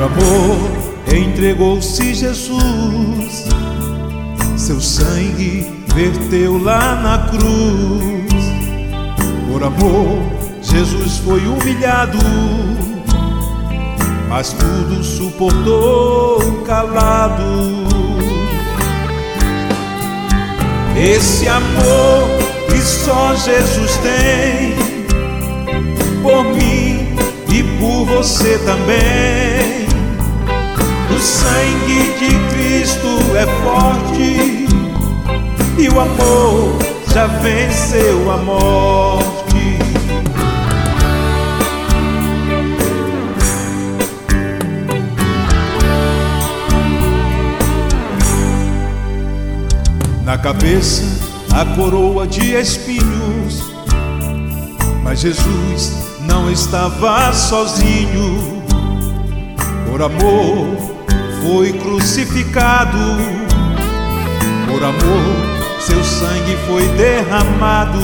amor entregou-se Jesus, seu sangue verteu lá na cruz. Por amor Jesus foi humilhado, mas tudo suportou calado. Esse amor que só Jesus tem, por mim e por você também. O sangue de Cristo é forte e o amor já venceu a morte. Na cabeça a coroa de espinhos, mas Jesus não estava sozinho. Por amor foi crucificado, por amor seu sangue foi derramado.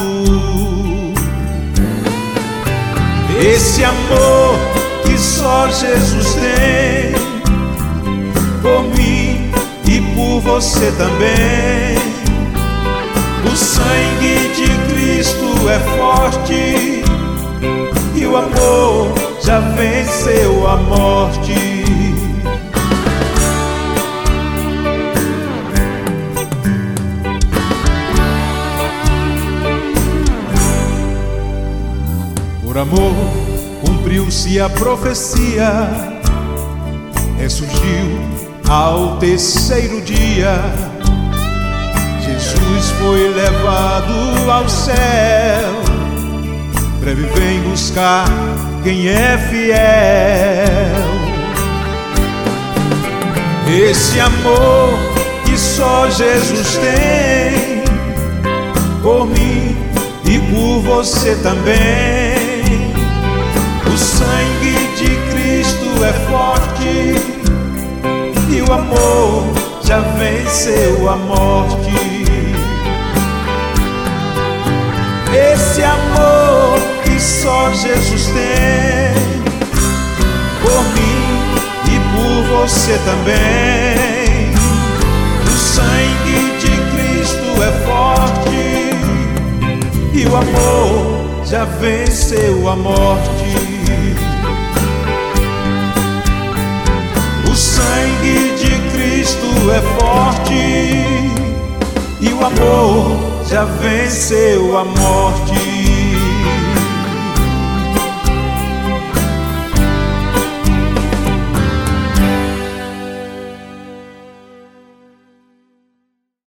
Esse amor que só Jesus tem, por mim e por você também. O sangue de Cristo é forte e o amor já venceu a morte. Por amor cumpriu-se a profecia, ressurgiu ao terceiro dia. Jesus foi levado ao céu, breve vem buscar quem é fiel. Esse amor que só Jesus tem, por mim e por você também. O sangue de Cristo é forte e o amor já venceu a morte. Esse amor que só Jesus tem, por mim e por você também. O sangue de Cristo é forte e o amor já venceu a morte. O sangue de Cristo é forte e o amor já venceu a morte.